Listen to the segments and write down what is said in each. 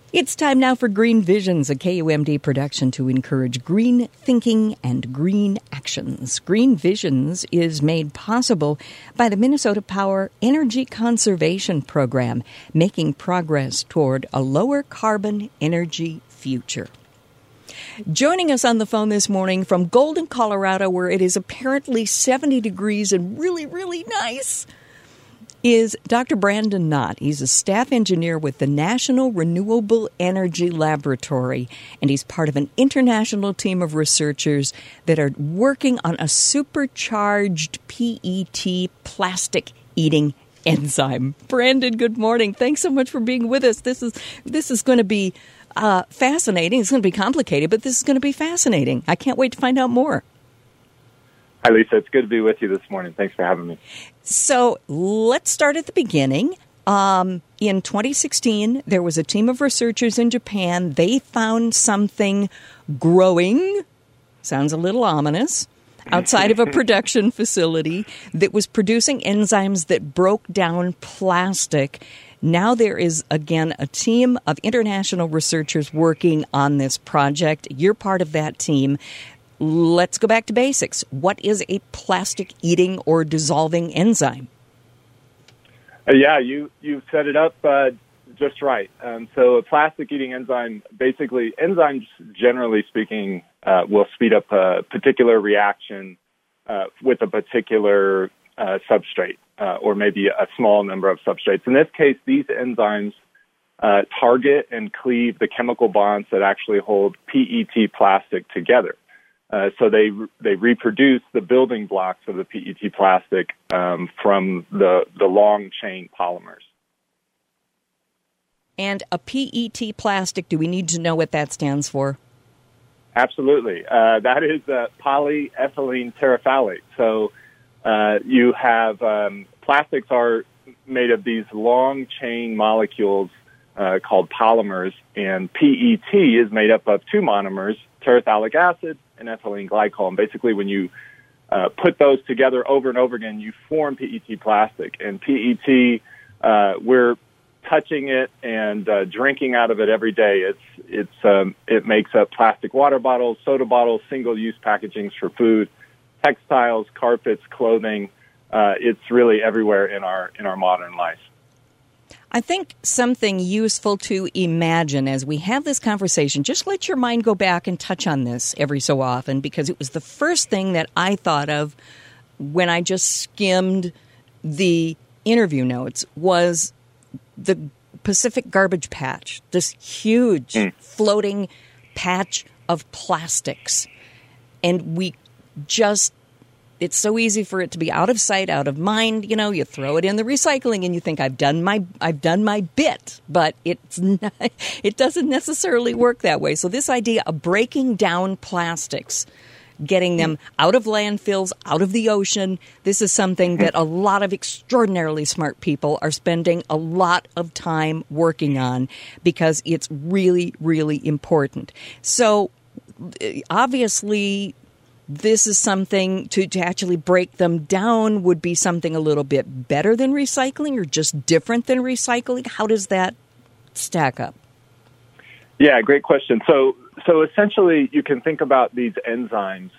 It's time now for Green Visions, a KUMD production to encourage green thinking and green actions. Green Visions is made possible by the Minnesota Power Energy Conservation Program, making progress toward a lower carbon energy future. Joining us on the phone this morning from Golden, Colorado, where it is apparently 70 degrees and really, really nice, is Dr. Brandon Knott. He's a staff engineer with the National Renewable Energy Laboratory, and he's part of an international team of researchers that are working on a supercharged PET plastic-eating enzyme. Brandon, good morning. Thanks so much for being with us. This is going to be fascinating. It's going to be complicated, but this is going to be fascinating. I can't wait to find out more. Hi, Lisa. It's good to be with you this morning. Thanks for having me. So let's start at the beginning. In 2016, there was a team of researchers in Japan. They found something growing, sounds a little ominous, outside of a production facility that was producing enzymes that broke down plastic. Now there is, again, a team of international researchers working on this project. You're part of that team. Let's go back to basics. What is a plastic-eating or dissolving enzyme? Yeah, you set it up just right. So a plastic-eating enzyme, basically, enzymes, generally speaking, will speed up a particular reaction with a particular substrate, or maybe a small number of substrates. In this case, these enzymes target and cleave the chemical bonds that actually hold PET plastic together. So they reproduce the building blocks of the PET plastic from the long chain polymers. And a PET plastic, do we need to know what that stands for? Absolutely. That is polyethylene terephthalate. So you have plastics are made of these long chain molecules called polymers, and PET is made up of two monomers, terephthalic acid and ethylene glycol. And basically, when you put those together over and over again, you form PET plastic. And PET, we're touching it and drinking out of it every day. It makes up plastic water bottles, soda bottles, single-use packagings for food, textiles, carpets, clothing. It's really everywhere in our modern life. I think something useful to imagine as we have this conversation, just let your mind go back and touch on this every so often, because it was the first thing that I thought of when I just skimmed the interview notes, was the Pacific Garbage Patch, this huge floating patch of plastics. And it's so easy for it to be out of sight, out of mind. You know, you throw it in the recycling and you think I've done my bit, but it's not, it doesn't necessarily work that way. So this idea of breaking down plastics, getting them out of landfills, out of the ocean, this is something that a lot of extraordinarily smart people are spending a lot of time working on, because it's really, really important. So obviously, this is something to actually break them down would be something a little bit better than recycling, or just different than recycling. How does that stack up? Yeah, great question. So essentially, you can think about these enzymes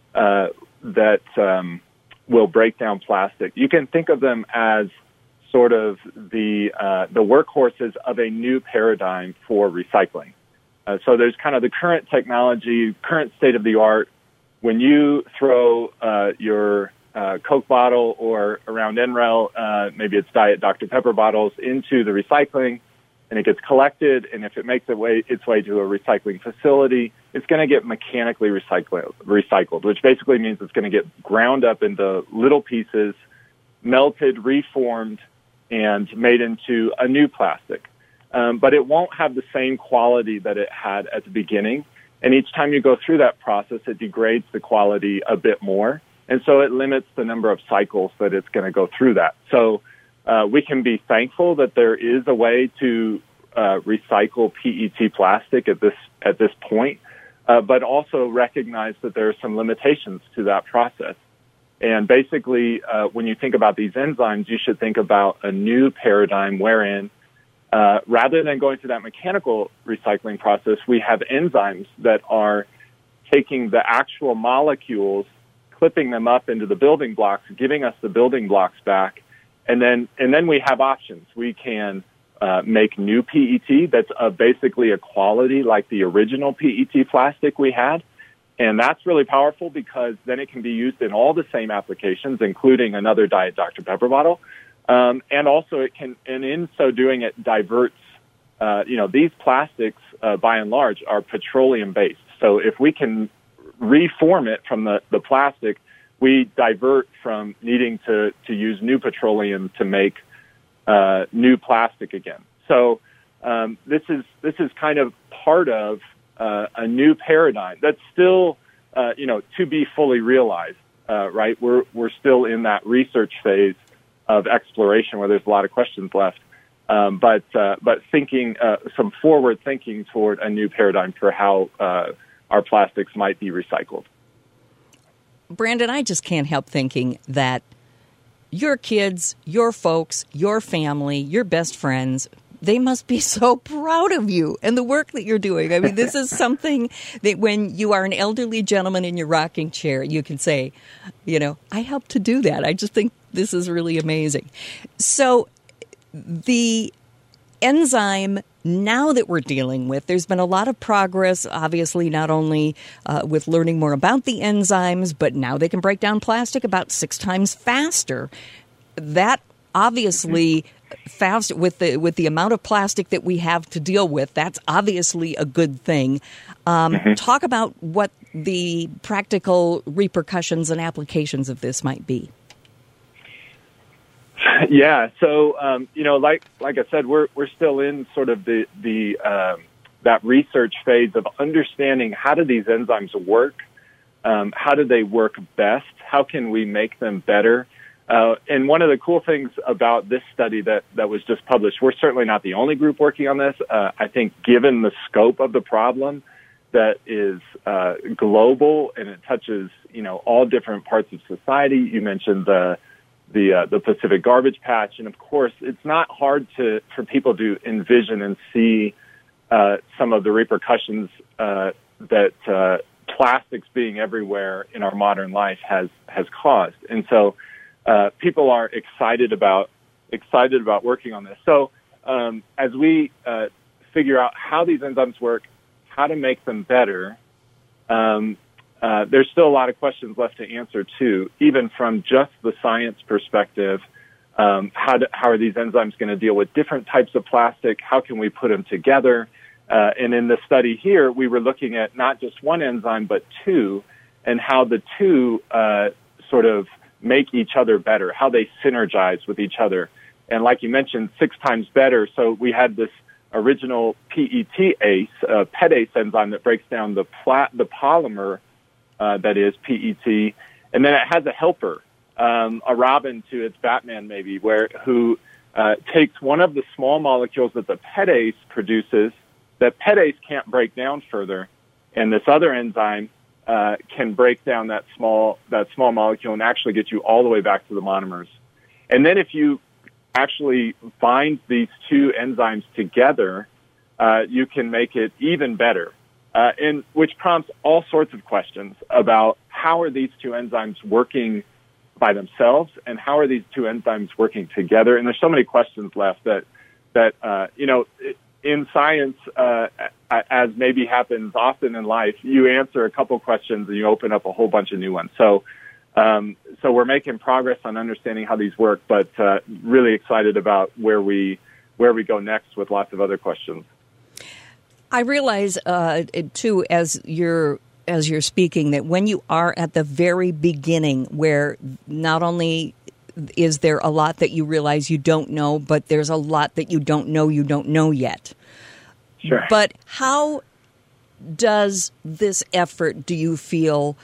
that will break down plastic. You can think of them as sort of the workhorses of a new paradigm for recycling. So there's kind of the current technology, current state of the art. When you throw your Coke bottle, or around NREL, maybe it's Diet Dr. Pepper bottles, into the recycling, and it gets collected, and if it makes its way to a recycling facility, it's going to get mechanically recycled, which basically means it's going to get ground up into little pieces, melted, reformed, and made into a new plastic. But it won't have the same quality that it had at the beginning. And each time you go through that process, it degrades the quality a bit more. And so it limits the number of cycles that it's going to go through that. So we can be thankful that there is a way to recycle PET plastic at this point, but also recognize that there are some limitations to that process. And basically, when you think about these enzymes, you should think about a new paradigm wherein rather than going through that mechanical recycling process, we have enzymes that are taking the actual molecules, clipping them up into the building blocks, giving us the building blocks back, and then we have options. We can make new PET that's basically a quality like the original PET plastic we had. And that's really powerful because then it can be used in all the same applications, including another Diet Dr. Pepper bottle. And also it can, and in so doing, it diverts, these plastics, by and large, are petroleum-based. So if we can reform it from the plastic, we divert from needing to use new petroleum to make new plastic again. So this is kind of part of a new paradigm that's still, to be fully realized. Right? We're still in that research phase of exploration where there's a lot of questions left. But thinking some forward thinking toward a new paradigm for how our plastics might be recycled. Brandon, I just can't help thinking that your kids, your folks, your family, your best friends, they must be so proud of you and the work that you're doing. I mean, this is something that when you are an elderly gentleman in your rocking chair, you can say, I helped to do that. I just think this is really amazing. So the enzyme now that we're dealing with, there's been a lot of progress, obviously, not only with learning more about the enzymes, but now they can break down plastic about 6 times faster. That obviously fast with the amount of plastic that we have to deal with, that's obviously a good thing. Talk about what the practical repercussions and applications of this might be. Yeah. So, like I said, we're still in sort of that research phase of understanding how do these enzymes work? How do they work best? How can we make them better? And one of the cool things about this study that was just published, we're certainly not the only group working on this. I think given the scope of the problem that is global and it touches, all different parts of society. You mentioned the Pacific garbage patch. And of course, it's not hard for people to envision and see some of the repercussions that plastics being everywhere in our modern life has caused. And so people are excited about working on this. So as we figure out how these enzymes work, how to make them better, there's still a lot of questions left to answer too, even from just the science perspective. How are these enzymes going to deal with different types of plastic? How can we put them together? And in the study here, we were looking at not just one enzyme, but 2, and how the 2 sort of make each other better, how they synergize with each other. And like you mentioned, 6 times better. So we had this original PETase, PETase enzyme that breaks down the polymer that is PET, and then it has a helper, a Robin to its Batman maybe, who takes one of the small molecules that the PETase produces that PETase can't break down further, and this other enzyme can break down that small molecule and actually get you all the way back to the monomers. And then if you actually bind these 2 enzymes together, you can make it even better. And which prompts all sorts of questions about how are these 2 enzymes working by themselves and how are these 2 enzymes working together. And there's so many questions left that in science, as maybe happens often in life, you answer a couple questions and you open up a whole bunch of new ones. So we're making progress on understanding how these work, but really excited about where we go next with lots of other questions. I realize, too, as you're speaking, that when you are at the very beginning, where not only is there a lot that you realize you don't know, but there's a lot that you don't know yet. Sure. But how does this effort, do you feel,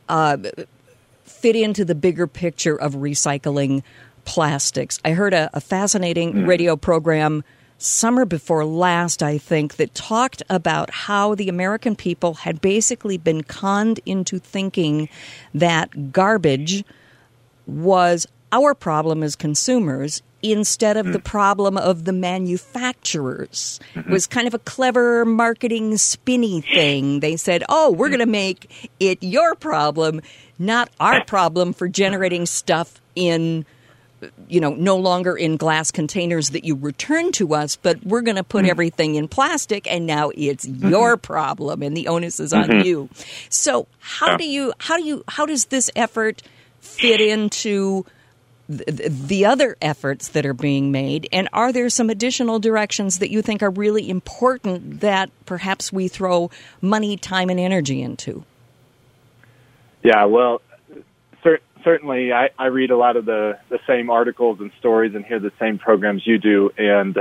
fit into the bigger picture of recycling plastics? I heard a fascinating radio program summer before last, I think, that talked about how the American people had basically been conned into thinking that garbage was our problem as consumers, instead of the problem of the manufacturers. It was kind of a clever marketing spinny thing. They said, oh, we're going to make it your problem, not our problem for generating stuff in, no longer in glass containers that you return to us, but we're going to put everything in plastic, and now it's your problem, and the onus is on you. So how does this effort fit into the other efforts that are being made, and are there some additional directions that you think are really important that perhaps we throw money, time, and energy into? Yeah, well, certainly I read a lot of the same articles and stories and hear the same programs you do, and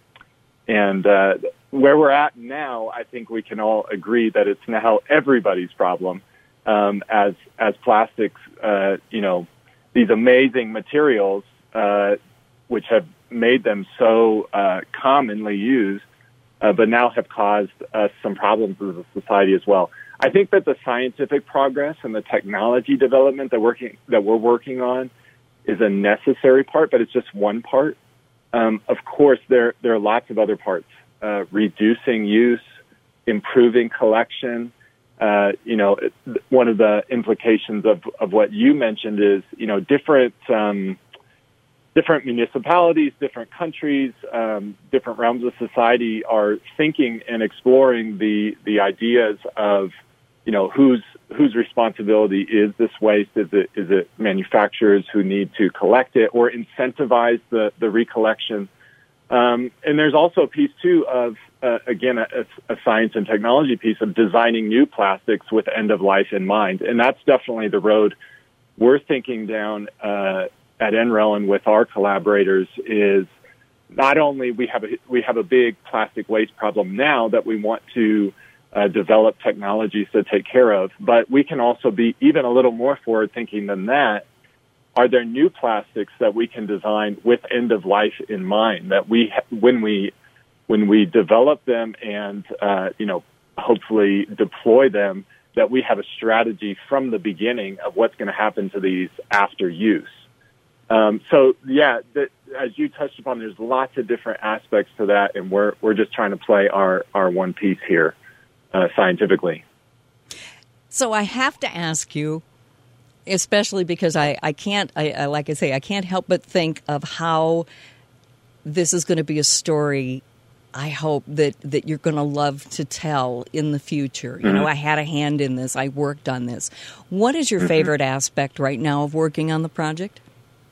where we're at now, I think we can all agree that it's now everybody's problem, as plastics, these amazing materials, which have made them so commonly used, but now have caused us some problems as a society as well. I think that the scientific progress and the technology development that we're working on is a necessary part, but it's just one part. Of course, there are lots of other parts: reducing use, improving collection. One of the implications of what you mentioned is, different municipalities, different countries, different realms of society are thinking and exploring the ideas of, whose responsibility is this waste? Is it manufacturers who need to collect it or incentivize the recollection? And there's also a piece too of, again, a science and technology piece of designing new plastics with end of life in mind. And that's definitely the road we're thinking down, at NREL and with our collaborators. Is not only we have a big plastic waste problem now that we want to develop technologies to take care of, but we can also be even a little more forward thinking than that. Are there new plastics that we can design with end of life in mind, that when we develop them and hopefully deploy them, that we have a strategy from the beginning of what's going to happen to these after use? As you touched upon, there's lots of different aspects to that, and we're just trying to play our one piece here scientifically. So I have to ask you, especially because I can't help but think of how this is going to be a story I hope that you're going to love to tell in the future. I had a hand in this. I worked on this. What is your favorite aspect right now of working on the project?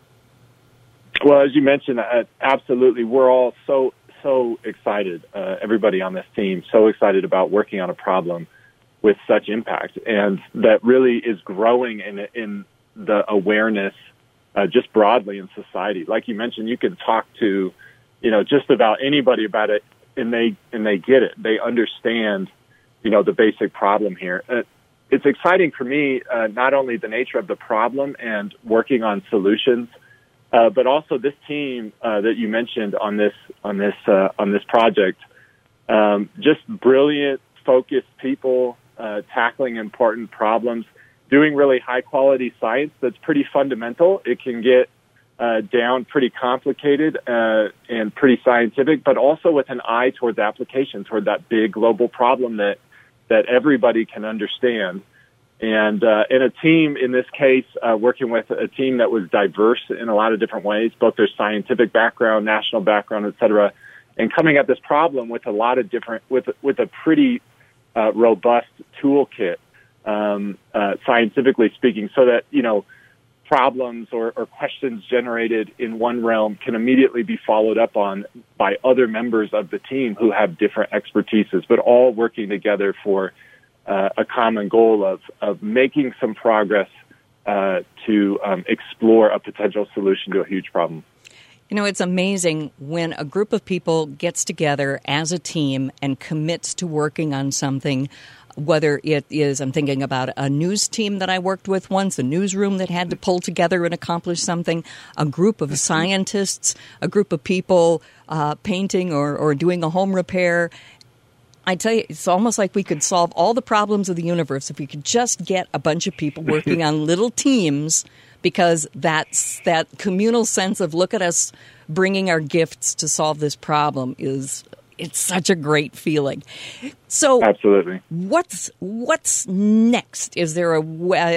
Well, as you mentioned, absolutely. We're all so excited, everybody on this team, so excited about working on a problem with such impact, and that really is growing in the awareness just broadly in society. Like you mentioned, you can talk to just about anybody about it, and they get it. They understand the basic problem here. It's exciting for me, not only the nature of the problem and working on solutions, but also this team that you mentioned on this project. Just brilliant, focused people tackling important problems, doing really high quality science that's pretty fundamental. It can get down pretty complicated and pretty scientific, but also with an eye towards application, toward that big global problem that everybody can understand. And in a team, in this case, working with a team that was diverse in a lot of different ways, both their scientific background, national background, et cetera, and coming at this problem with a lot of different, with a pretty robust toolkit, scientifically speaking, so that, problems or questions generated in one realm can immediately be followed up on by other members of the team who have different expertises, but all working together for a common goal of making some progress to explore a potential solution to a huge problem. It's amazing when a group of people gets together as a team and commits to working on something, whether it is, I'm thinking about a news team that I worked with once, a newsroom that had to pull together and accomplish something, a group of scientists, a group of people painting or doing a home repair. I tell you, it's almost like we could solve all the problems of the universe if we could just get a bunch of people working on little teams, because that's that communal sense of look at us bringing our gifts to solve this problem it's such a great feeling. So absolutely, what's next? Is there a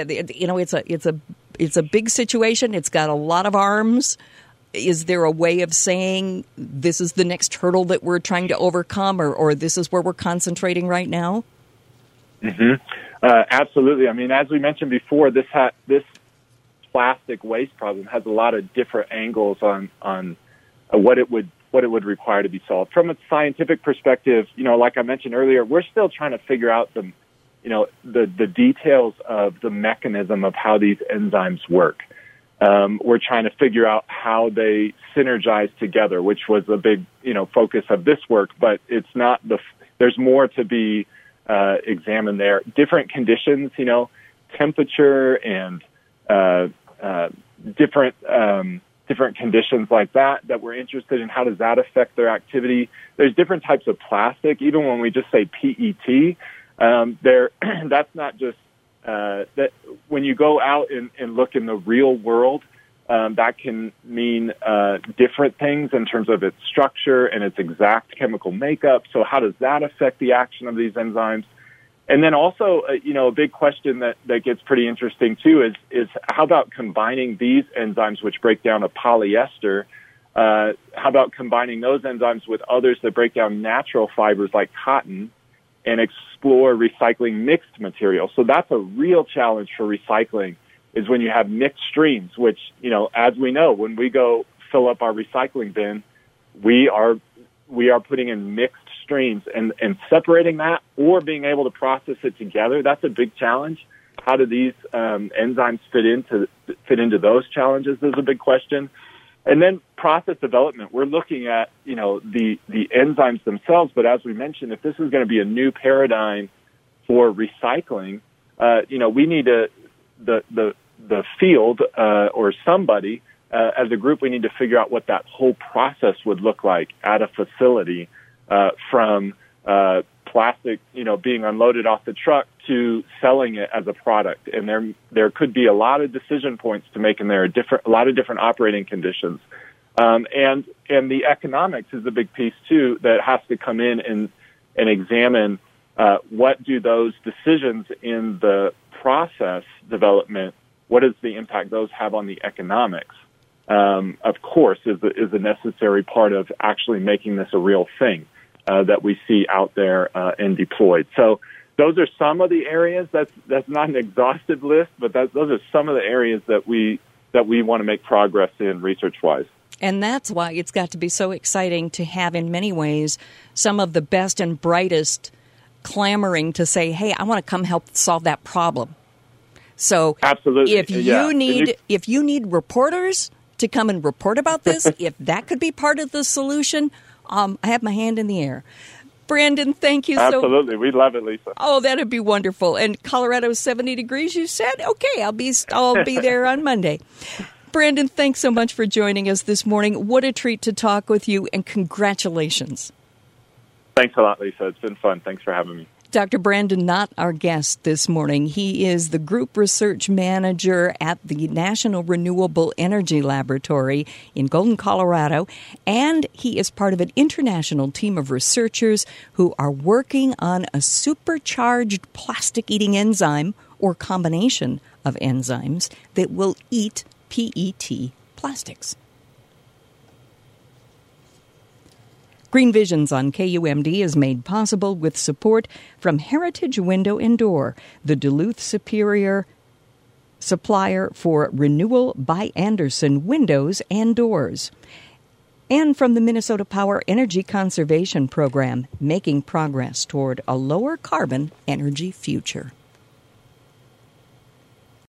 it's a big situation. It's got a lot of arms. Is there a way of saying this is the next hurdle that we're trying to overcome, or this is where we're concentrating right now? Mm-hmm. Absolutely. I mean, as we mentioned before, this plastic waste problem has a lot of different angles on what it would require to be solved. From a scientific perspective, like I mentioned earlier, we're still trying to figure out the details of the mechanism of how these enzymes work. We're trying to figure out how they synergize together, which was a big, focus of this work, but it's not there's more to be examined there. Different conditions, temperature and different conditions like that we're interested in. How does that affect their activity? There's different types of plastic. Even when we just say PET, that's not just that. When you go out and look in the real world, that can mean different things in terms of its structure and its exact chemical makeup. So how does that affect the action of these enzymes? And then also, a big question that gets pretty interesting too is how about combining these enzymes which break down a polyester? How about combining those enzymes with others that break down natural fibers like cotton and explore recycling mixed materials? So that's a real challenge for recycling, is when you have mixed streams, which, as we know, when we go fill up our recycling bin, we are putting in mixed streams, and separating that or being able to process it together, that's a big challenge. How do these enzymes fit into those challenges is a big question. And then process development, we're looking at, the enzymes themselves, but as we mentioned, if this is going to be a new paradigm for recycling, we need the field or somebody as a group, we need to figure out what that whole process would look like at a facility, from plastic, being unloaded off the truck to selling it as a product. And there could be a lot of decision points to make, and there are a lot of different operating conditions. And the economics is a big piece too that has to come in and examine what do those decisions in the process development, what is the impact those have on the economics? Of course, is a necessary part of actually making this a real thing that we see out there and deployed. So those are some of the areas. That's not an exhaustive list, but those are some of the areas that we want to make progress in research-wise. And that's why it's got to be so exciting to have, in many ways, some of the best and brightest clamoring to say, hey, I want to come help solve that problem. So absolutely, if you need reporters to come and report about this, if that could be part of the solution, I have my hand in the air. Brandon, thank you. Absolutely. We'd love it, Lisa. Oh, that'd be wonderful. And Colorado's 70 degrees, you said? Okay, I'll be there on Monday. Brandon, thanks so much for joining us this morning. What a treat to talk with you, and congratulations. Thanks a lot, Lisa. It's been fun. Thanks for having me. Dr. Brandon Knott, our guest this morning. He is the Group Research Manager at the National Renewable Energy Laboratory in Golden, Colorado, and he is part of an international team of researchers who are working on a supercharged plastic-eating enzyme or combination of enzymes that will eat PET plastics. Green Visions on KUMD is made possible with support from Heritage Window and Door, the Duluth Superior supplier for Renewal by Andersen windows and doors, and from the Minnesota Power Energy Conservation Program, making progress toward a lower carbon energy future.